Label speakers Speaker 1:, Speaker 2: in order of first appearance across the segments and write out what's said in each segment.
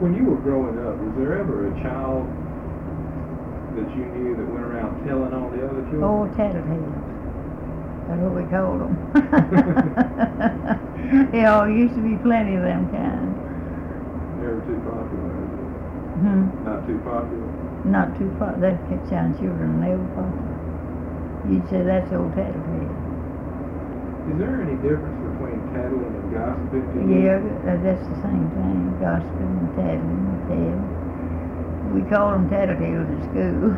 Speaker 1: When you were growing up, was there ever a child that you knew that went around telling on the other children?
Speaker 2: Oh, tattletales. That's what we called them. Yeah, used to be plenty of them kind.
Speaker 1: Never too popular, is it? Not too popular?
Speaker 2: Not too far. That kind of children, they were popular. You'd say that's old tattletale.
Speaker 1: Is there any difference between tattling and gossiping to you?
Speaker 2: Yeah, that's the same thing. Gossiping and tattling and tale. We call them tattletales at school.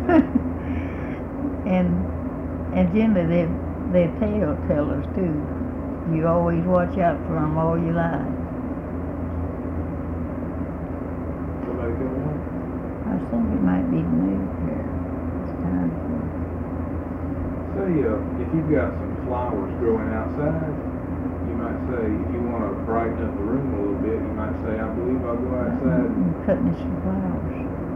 Speaker 2: and generally they're tale tellers too. You always watch out for them all your life.
Speaker 1: Somebody go on?
Speaker 2: I think it might be new here. It's time for
Speaker 1: Say, if you've got some flowers growing outside, you might say, if you want to brighten up the room a little bit, you might say, I believe I'll go outside.
Speaker 2: cutting some flowers.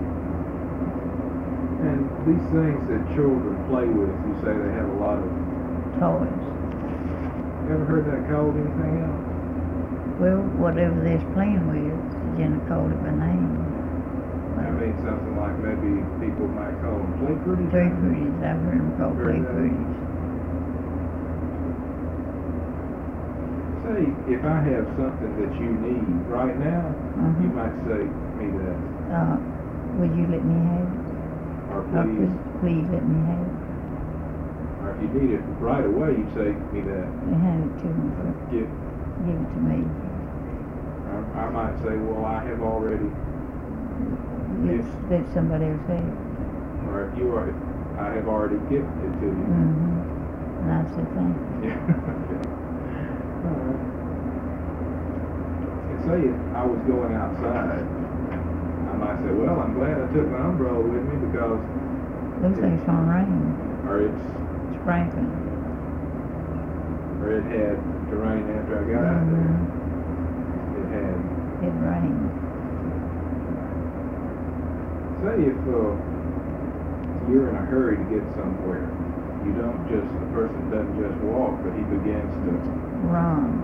Speaker 1: And these things that children play with, you say they have a lot of.
Speaker 2: Toys.
Speaker 1: Ever heard that called anything else?
Speaker 2: Well, whatever they're playing with, Jenna called it by name.
Speaker 1: I mean, something like maybe people might call them play pretties.
Speaker 2: Play pretties. I've heard them called play pretties.
Speaker 1: Say, if I have something that you need right now, you might say me that.
Speaker 2: Would you let me have it?
Speaker 1: Or please.
Speaker 2: Please let me have it.
Speaker 1: Or if you need it right away, you'd say me that.
Speaker 2: Hand it to me.
Speaker 1: Give
Speaker 2: it to me.
Speaker 1: I might say, well, I have already.
Speaker 2: Let somebody else have it.
Speaker 1: Or if you are, I have already given it to you.
Speaker 2: And I say thank you.
Speaker 1: Yeah. Okay. All right. And say if I was going outside, I might say, well, I'm glad I took my umbrella with me because.
Speaker 2: Looks like it's gonna rain.
Speaker 1: Or it's
Speaker 2: sprinkling.
Speaker 1: Or it had to rain after I got out there. It had.
Speaker 2: It rained.
Speaker 1: Say if you're in a hurry to get somewhere, you don't just, the person doesn't just walk, but he begins to
Speaker 2: run.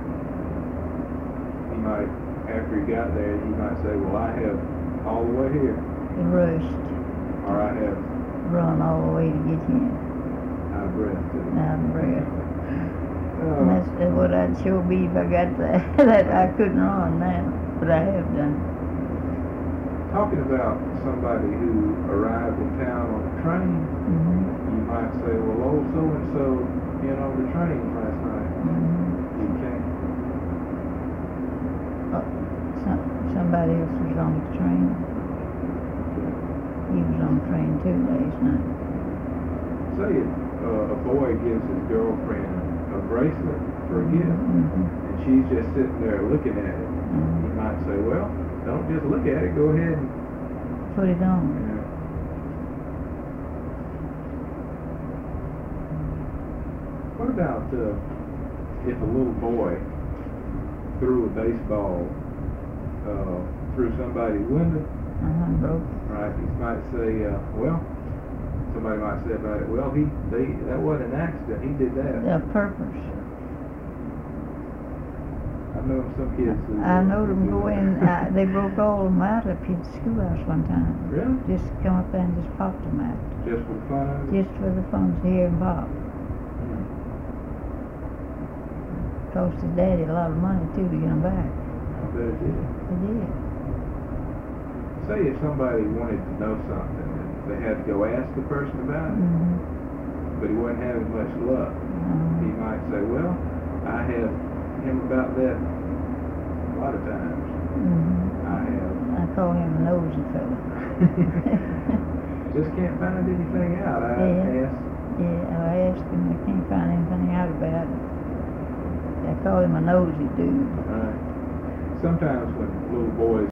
Speaker 1: He might, after he got there, he might say, well, I have all the way here.
Speaker 2: He rushed.
Speaker 1: Or I have
Speaker 2: run all the way to get him.
Speaker 1: Out of breath.
Speaker 2: Out of breath. That's what I'd sure be if I got that. That I couldn't run now, but I have done.
Speaker 1: Talking about somebody who arrived in town on a train, you might say, well, old so-and-so, on the train last night. He came.
Speaker 2: Somebody else was on the train. He was on the train too last night.
Speaker 1: Say a boy gives his girlfriend a bracelet for a gift, and she's just sitting there looking at it. He might say, well, don't just look at it, go ahead and
Speaker 2: put it on.
Speaker 1: Yeah. What about if a little boy threw a baseball through somebody's window?
Speaker 2: Broke.
Speaker 1: Right. He might say, well, somebody might say about it, well, that wasn't an accident. He did that.
Speaker 2: A purpose.
Speaker 1: I know some kids.
Speaker 2: I know them go in. They broke all of them out up here at the schoolhouse one time.
Speaker 1: Really?
Speaker 2: Just come up there and just popped them out.
Speaker 1: Just for the fun of it?
Speaker 2: Just for the fun to hear them pop. Cost his daddy a lot of money too to get them back.
Speaker 1: I bet it did.
Speaker 2: It did.
Speaker 1: Say if somebody wanted to know something, they had to go ask the person about it, but he wasn't having much luck. He might say, well, I have him about that a lot of times. I have.
Speaker 2: I call him a nosy fella.
Speaker 1: Just can't find anything out. I asked.
Speaker 2: Yeah, I asked him. I can't find anything out about it. I call him a nosy dude.
Speaker 1: Sometimes when little boys